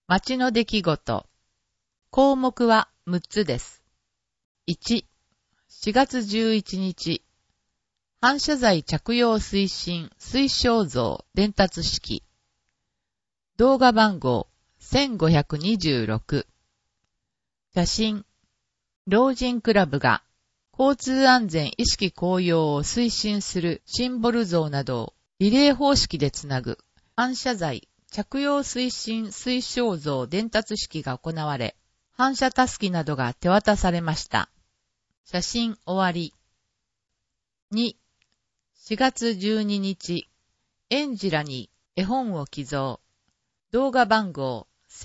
町の出来事。項目は6つです。1、4月11日、反射材着用推進推奨像伝達式。動画番号1526。写真。老人クラブが交通安全意識高揚を推進するシンボル像などをリレー方式でつなぐ反射材着用推進推奨像伝達式が行われ、反射たすきなどが手渡されました。写真終わり。2、4月12日、園児らに絵本を寄贈。動画番号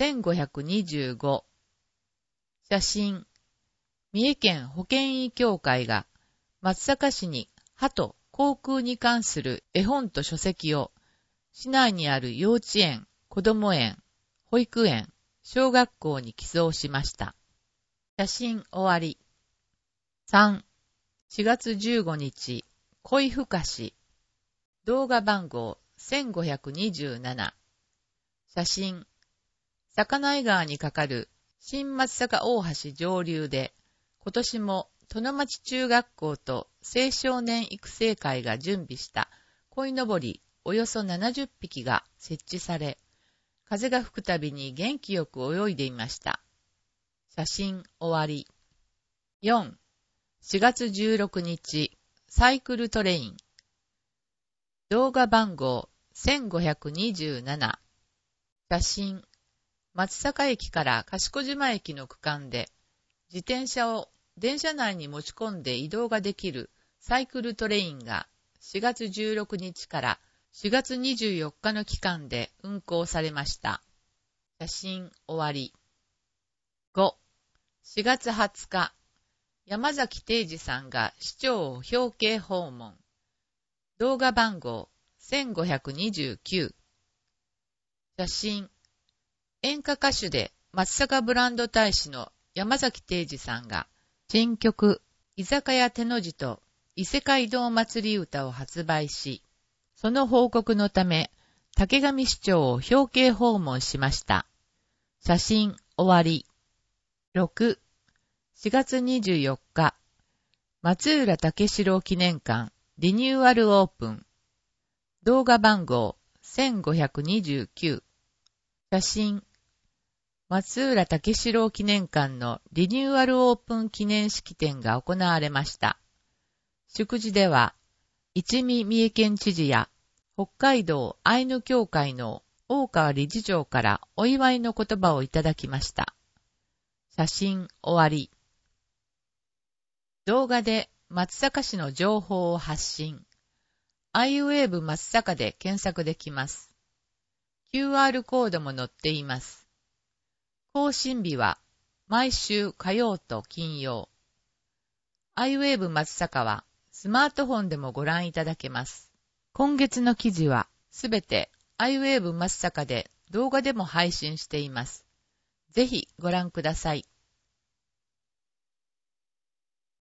1525。写真。三重県保健医協会が松阪市に歯と口腔に関する絵本と書籍を市内にある幼稚園、子ども園、保育園、小学校に寄贈しました。写真終わり。3、4月15日、恋ふかし。動画番号1527。写真。魚井川に架かる新松阪大橋上流で、今年も殿町中学校と青少年育成会が準備した鯉のぼりおよそ70匹が設置され、風が吹くたびに元気よく泳いでいました。写真終わり。4、4月16日、サイクルトレイン。動画番号1527。写真。松阪駅から賢島駅の区間で、自転車を電車内に持ち込んで移動ができるサイクルトレインが4月16日から4月24日の期間で運行されました。写真終わり。5、4月20日、山崎定治さんが市長を表敬訪問。動画番号1529。写真。演歌歌手で松阪ブランド大使の山崎定治さんが新曲居酒屋手の字と異世界道祭り歌を発売し、その報告のため竹上市長を表敬訪問しました。写真終わり。6、4月24日、松浦武四郎記念館リニューアルオープン。動画番号1529。写真。松浦武四郎記念館のリニューアルオープン記念式典が行われました。祝辞では、一見三重県知事や北海道アイヌ協会の大川理事長からお祝いの言葉をいただきました。写真終わり。動画で松阪市の情報を発信。iWave 松阪で検索できます。QR コードも載っています。更新日は毎週火曜と金曜。iWave 松阪はスマートフォンでもご覧いただけます。今月の記事はすべて iWave 松阪で動画でも配信しています。ぜひご覧ください。